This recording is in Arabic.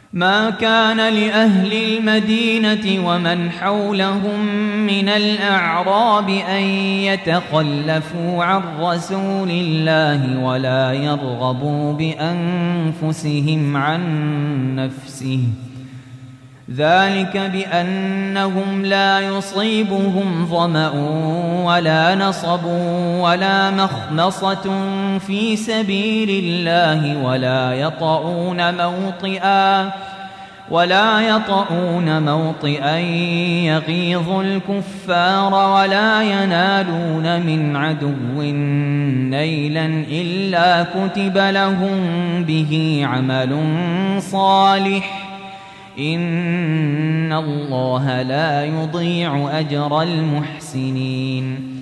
ما كان لأهل المدينة ومن حولهم من الأعراب أن يتخلفوا عن رسول الله ولا يرغبوا بأنفسهم عن نفسه، ذلك بأنهم لا يصيبهم ظمأ ولا نصب ولا مخمصة في سبيل الله ولا يطؤون موطئا يغيظ الكفار ولا ينالون من عدو نيلا إلا كتب لهم به عمل صالح، إن الله لا يضيع أجر المحسنين.